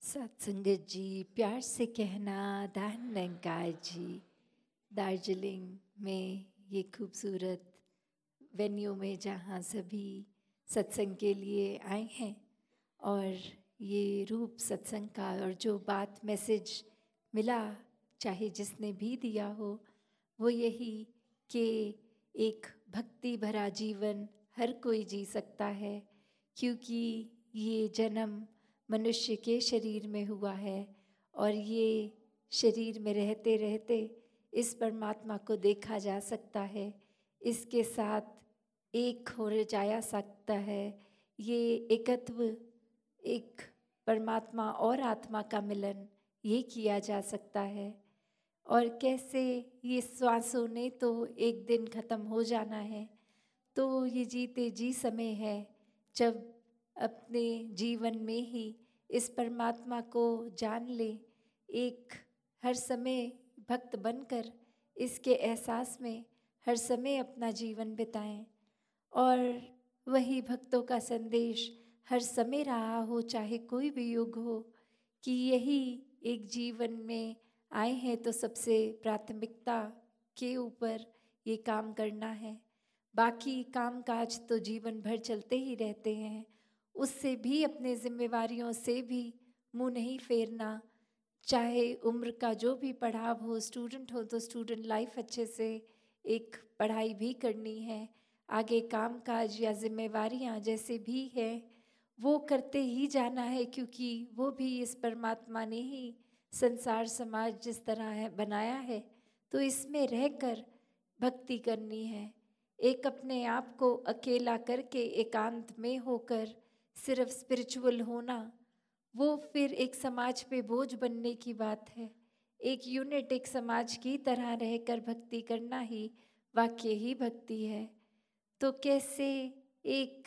सत्संगत जी, प्यार से कहना दान निरंकार जी। दार्जिलिंग में ये खूबसूरत वेन्यू में जहाँ सभी सत्संग के लिए आए हैं और ये रूप सत्संग का और जो बात मैसेज मिला, चाहे जिसने भी दिया हो, वो यही कि एक भक्ति भरा जीवन हर कोई जी सकता है, क्योंकि ये जन्म मनुष्य के शरीर में हुआ है और ये शरीर में रहते रहते इस परमात्मा को देखा जा सकता है, इसके साथ एक हो जाया सकता है। ये एकत्व, एक परमात्मा और आत्मा का मिलन, ये किया जा सकता है। और कैसे ये श्वासों ने तो एक दिन ख़त्म हो जाना है, तो ये जीते जी समय है जब अपने जीवन में ही इस परमात्मा को जान ले, एक हर समय भक्त बनकर इसके एहसास में हर समय अपना जीवन बिताएं। और वही भक्तों का संदेश हर समय रहा हो, चाहे कोई भी युग हो, कि यही एक जीवन में आए हैं तो सबसे प्राथमिकता के ऊपर ये काम करना है। बाकी काम काज तो जीवन भर चलते ही रहते हैं, उससे भी अपने जिम्मेवारियों से भी मुंह नहीं फेरना। चाहे उम्र का जो भी पड़ाव हो, स्टूडेंट हो तो स्टूडेंट लाइफ अच्छे से एक पढ़ाई भी करनी है, आगे काम काज या जिम्मेवारियां जैसे भी है वो करते ही जाना है, क्योंकि वो भी इस परमात्मा ने ही संसार समाज जिस तरह है बनाया है, तो इसमें रहकर भक्ति करनी है। एक अपने आप को अकेला करके एकांत में होकर सिर्फ स्पिरिचुअल होना, वो फिर एक समाज पे बोझ बनने की बात है। एक यूनिट, एक समाज की तरह रहकर भक्ति करना ही वाकई ही भक्ति है। तो कैसे एक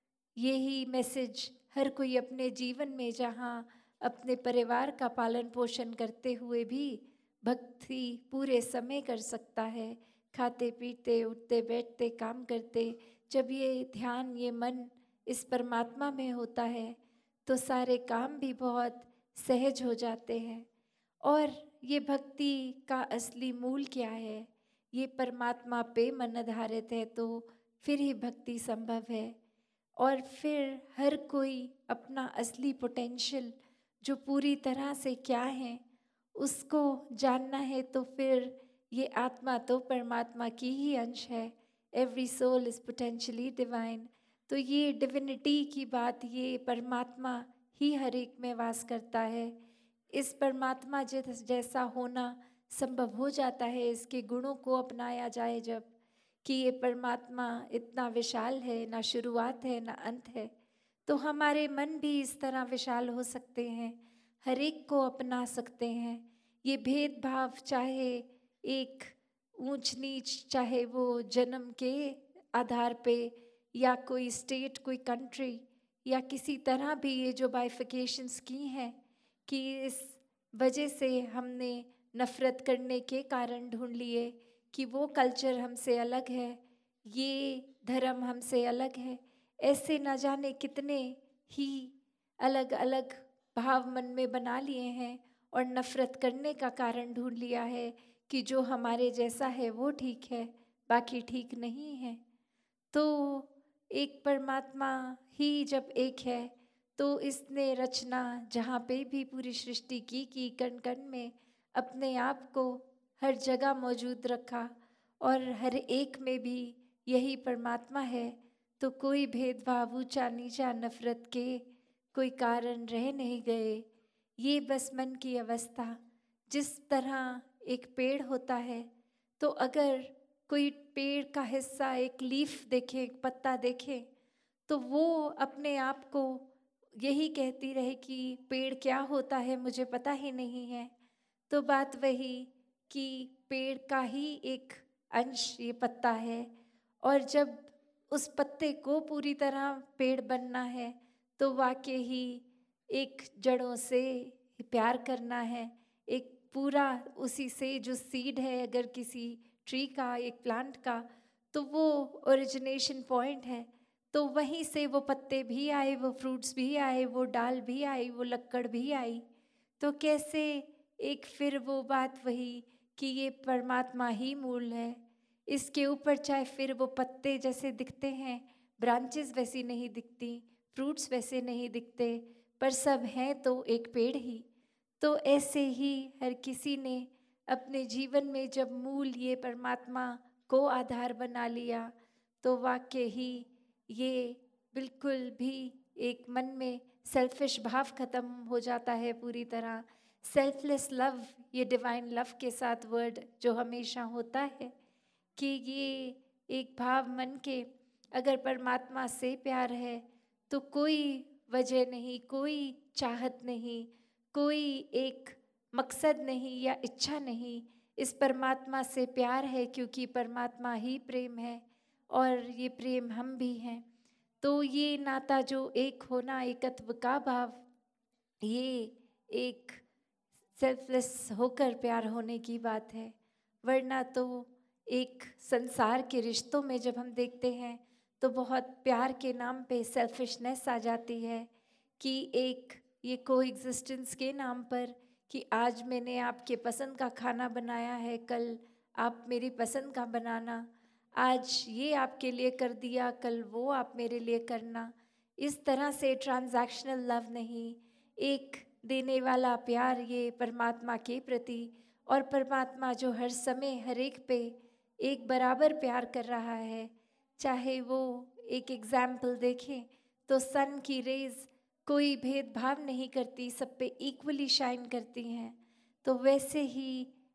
यही मैसेज हर कोई अपने जीवन में, जहाँ अपने परिवार का पालन पोषण करते हुए भी भक्ति पूरे समय कर सकता है, खाते पीते उठते बैठते काम करते, जब ये ध्यान ये मन इस परमात्मा में होता है तो सारे काम भी बहुत सहज हो जाते हैं। और ये भक्ति का असली मूल क्या है? ये परमात्मा पे मन आधारित है, तो फिर ही भक्ति संभव है। और फिर हर कोई अपना असली पोटेंशियल जो पूरी तरह से क्या है उसको जानना है, तो फिर ये आत्मा तो परमात्मा की ही अंश है। Every soul is potentially divine. तो ये डिविनिटी की बात, ये परमात्मा ही हर एक में वास करता है। इस परमात्मा जैसा होना संभव हो जाता है, इसके गुणों को अपनाया जाए जब, कि ये परमात्मा इतना विशाल है, ना शुरुआत है ना अंत है। तो हमारे मन भी इस तरह विशाल हो सकते हैं, हर एक को अपना सकते हैं। ये भेदभाव, चाहे एक ऊंच नीच, चाहे वो जन्म के आधार पे या कोई स्टेट, कोई कंट्री या किसी तरह भी, ये जो बाइफिकेशंस की हैं कि इस वजह से हमने नफ़रत करने के कारण ढूंढ लिए कि वो कल्चर हमसे अलग है, ये धर्म हमसे अलग है। ऐसे न जाने कितने ही अलग अलग भाव मन में बना लिए हैं और नफ़रत करने का कारण ढूंढ लिया है कि जो हमारे जैसा है वो ठीक है, बाकी ठीक नहीं है। तो एक परमात्मा ही जब एक है तो इसने रचना जहाँ पे भी पूरी सृष्टि की कण कण में अपने आप को हर जगह मौजूद रखा और हर एक में भी यही परमात्मा है। तो कोई भेदभाव, ऊंचा नीचा, नफरत के कोई कारण रह नहीं गए। ये बस मन की अवस्था, जिस तरह एक पेड़ होता है, तो अगर कोई पेड़ का हिस्सा, एक लीफ देखे, एक पत्ता देखे, तो वो अपने आप को यही कहती रहे कि पेड़ क्या होता है मुझे पता ही नहीं है। तो बात वही कि पेड़ का ही एक अंश ये पत्ता है, और जब उस पत्ते को पूरी तरह पेड़ बनना है तो वाकई ही एक जड़ों से प्यार करना है, एक पूरा उसी से जो सीड है अगर किसी ट्री का, एक प्लांट का, तो वो ओरिजिनेशन पॉइंट है। तो वहीं से वो पत्ते भी आए, वो फ्रूट्स भी आए, वो डाल भी आई, वो लक्कड़ भी आई। तो कैसे एक फिर वो बात वही कि ये परमात्मा ही मूल है, इसके ऊपर चाहे फिर वो पत्ते जैसे दिखते हैं, ब्रांचेस वैसी नहीं दिखती, फ्रूट्स वैसे नहीं दिखते, पर सब हैं तो एक पेड़ ही। तो ऐसे ही हर किसी ने अपने जीवन में जब मूल ये परमात्मा को आधार बना लिया, तो वाकई ही ये बिल्कुल भी एक मन में सेल्फिश भाव खत्म हो जाता है पूरी तरह। सेल्फलेस लव, ये डिवाइन लव के साथ वर्ड जो हमेशा होता है कि ये एक भाव मन के, अगर परमात्मा से प्यार है तो कोई वजह नहीं, कोई चाहत नहीं, कोई एक मकसद नहीं या इच्छा नहीं, इस परमात्मा से प्यार है क्योंकि परमात्मा ही प्रेम है और ये प्रेम हम भी हैं। तो ये नाता जो एक होना, एकत्व का भाव, ये एक सेल्फलेस होकर प्यार होने की बात है। वरना तो एक संसार के रिश्तों में जब हम देखते हैं तो बहुत प्यार के नाम पे सेल्फिशनेस आ जाती है कि एक ये कोएग्जिस्टेंस के नाम पर कि आज मैंने आपके पसंद का खाना बनाया है, कल आप मेरी पसंद का बनाना, आज ये आपके लिए कर दिया, कल वो आप मेरे लिए करना। इस तरह से ट्रांजैक्शनल लव नहीं, एक देने वाला प्यार ये परमात्मा के प्रति, और परमात्मा जो हर समय हर एक पे एक बराबर प्यार कर रहा है। चाहे वो एक एग्जाम्पल देखें तो सन की रेज कोई भेदभाव नहीं करती, सब पे इक्वली शाइन करती हैं। तो वैसे ही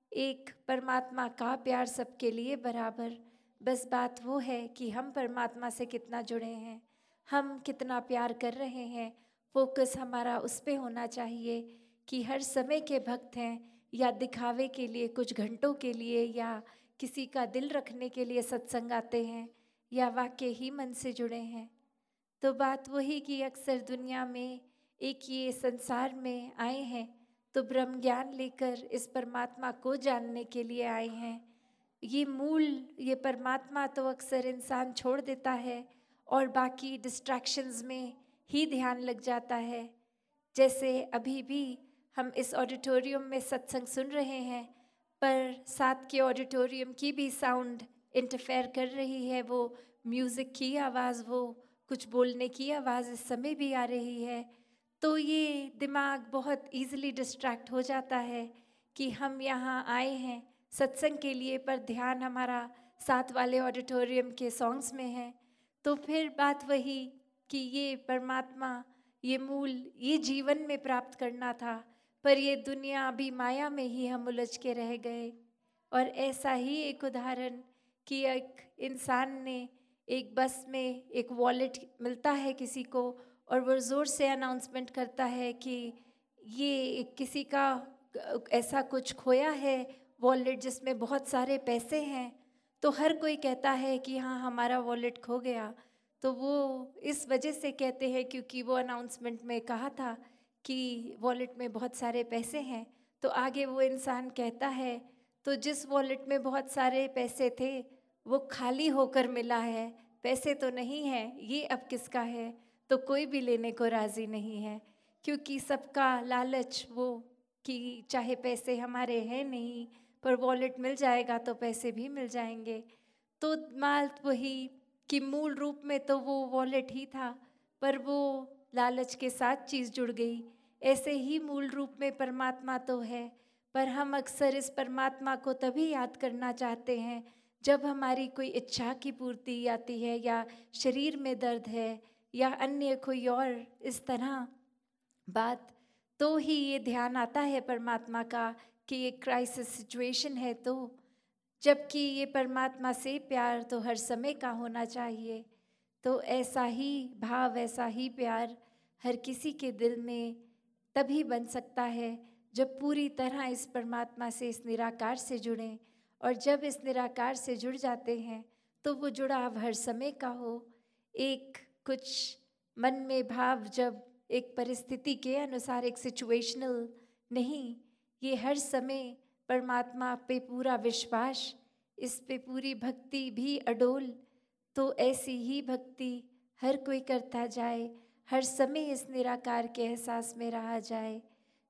एक परमात्मा का प्यार सबके लिए बराबर। बस बात वो है कि हम परमात्मा से कितना जुड़े हैं, हम कितना प्यार कर रहे हैं। फोकस हमारा उस पे होना चाहिए कि हर समय के भक्त हैं या दिखावे के लिए कुछ घंटों के लिए या किसी का दिल रखने के लिए सत्संग आते हैं या वाकई ही मन से जुड़े हैं। तो बात वही कि अक्सर दुनिया में एक ये संसार में आए हैं तो ब्रह्म ज्ञान लेकर इस परमात्मा को जानने के लिए आए हैं। ये मूल, ये परमात्मा तो अक्सर इंसान छोड़ देता है और बाकी डिस्ट्रैक्शंस में ही ध्यान लग जाता है। जैसे अभी भी हम इस ऑडिटोरियम में सत्संग सुन रहे हैं, पर साथ के ऑडिटोरियम की भी साउंड इंटरफेयर कर रही है, वो म्यूज़िक की आवाज़, वो कुछ बोलने की आवाज़ इस समय भी आ रही है। तो ये दिमाग बहुत ईज़िली डिस्ट्रैक्ट हो जाता है कि हम यहाँ आए हैं सत्संग के लिए, पर ध्यान हमारा साथ वाले ऑडिटोरियम के सॉन्ग्स में है। तो फिर बात वही कि ये परमात्मा, ये मूल, ये जीवन में प्राप्त करना था, पर ये दुनिया अभी माया में ही हम उलझ के रह गए। और ऐसा ही एक उदाहरण कि एक इंसान ने एक बस में एक वॉलेट मिलता है किसी को और वो ज़ोर से अनाउंसमेंट करता है कि ये किसी का ऐसा कुछ खोया है वॉलेट जिसमें बहुत सारे पैसे हैं। तो हर कोई कहता है कि हाँ हमारा वॉलेट खो गया। तो वो इस वजह से कहते हैं क्योंकि वो अनाउंसमेंट में कहा था कि वॉलेट में बहुत सारे पैसे हैं। तो आगे वो इंसान कहता है तो जिस वॉलेट में बहुत सारे पैसे थे वो खाली होकर मिला है, पैसे तो नहीं है, ये अब किसका है? तो कोई भी लेने को राज़ी नहीं है क्योंकि सबका लालच वो कि चाहे पैसे हमारे हैं नहीं, पर वॉलेट मिल जाएगा तो पैसे भी मिल जाएंगे। तो माल वही कि मूल रूप में तो वो वॉलेट ही था, पर वो लालच के साथ चीज़ जुड़ गई। ऐसे ही मूल रूप में परमात्मा तो है, पर हम अक्सर इस परमात्मा को तभी याद करना चाहते हैं जब हमारी कोई इच्छा की पूर्ति आती है या शरीर में दर्द है या अन्य कोई और इस तरह बात, तो ही ये ध्यान आता है परमात्मा का कि ये क्राइसिस सिचुएशन है। तो जबकि ये परमात्मा से प्यार तो हर समय का होना चाहिए। तो ऐसा ही भाव, ऐसा ही प्यार हर किसी के दिल में तभी बन सकता है जब पूरी तरह इस परमात्मा से, इस निराकार से जुड़ें। और जब इस निराकार से जुड़ जाते हैं तो वो जुड़ाव हर समय का हो। एक कुछ मन में भाव जब एक परिस्थिति के अनुसार, एक सिचुएशनल नहीं, ये हर समय परमात्मा पे पूरा विश्वास, इस पे पूरी भक्ति भी अडोल। तो ऐसी ही भक्ति हर कोई करता जाए, हर समय इस निराकार के एहसास में रहा जाए।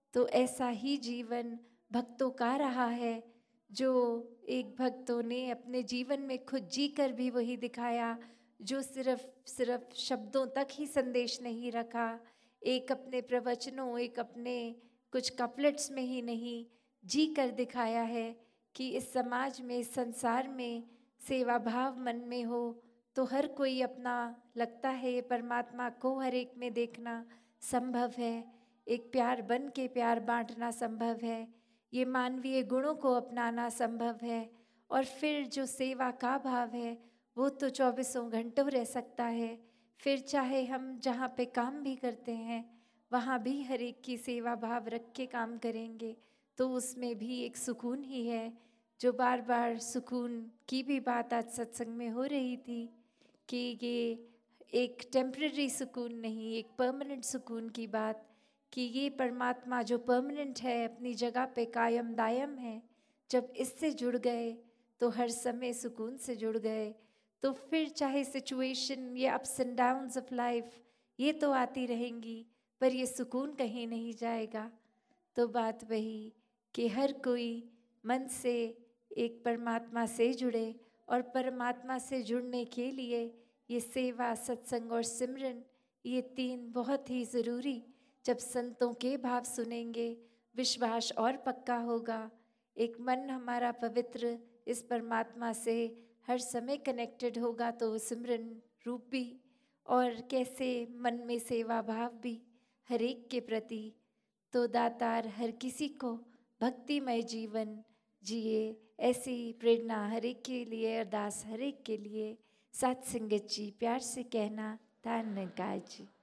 तो ऐसा ही जीवन भक्तों का रहा है, जो एक भक्तों ने अपने जीवन में खुद जी कर भी वही दिखाया, जो सिर्फ शब्दों तक ही संदेश नहीं रखा, एक अपने प्रवचनों, एक अपने कुछ कपलेट्स में ही नहीं, जी कर दिखाया है कि इस समाज में, इस संसार में सेवा भाव मन में हो तो हर कोई अपना, लगता है ये परमात्मा को हर एक में देखना संभव है, एक प्यार बन के प्यार बांटना संभव है, ये मानवीय गुणों को अपनाना संभव है। और फिर जो सेवा का भाव है वो तो 24 घंटों रह सकता है। फिर चाहे हम जहाँ पे काम भी करते हैं वहाँ भी हर एक की सेवा भाव रख के काम करेंगे तो उसमें भी एक सुकून ही है। जो बार बार सुकून की भी बात आज सत्संग में हो रही थी कि ये एक टेम्पररी सुकून नहीं, एक परमानेंट सुकून की बात, कि ये परमात्मा जो परमानेंट है, अपनी जगह पे कायम दायम है, जब इससे जुड़ गए तो हर समय सुकून से जुड़ गए। तो फिर चाहे सिचुएशन, ये ups and downs of life ये तो आती रहेंगी, पर ये सुकून कहीं नहीं जाएगा। तो बात वही कि हर कोई मन से एक परमात्मा से जुड़े, और परमात्मा से जुड़ने के लिए ये सेवा, सत्संग और सिमरन, ये तीन बहुत ही ज़रूरी। जब संतों के भाव सुनेंगे विश्वास और पक्का होगा, एक मन हमारा पवित्र इस परमात्मा से हर समय कनेक्टेड होगा तो सिमरन रूप भी, और कैसे मन में सेवा भाव भी हर एक के प्रति। तो दातार हर किसी को भक्तिमय जीवन जिए, ऐसी प्रेरणा हर एक के लिए, अरदास हर एक के लिए। साथ संगत जी प्यार से कहना, धन्यवाद जी।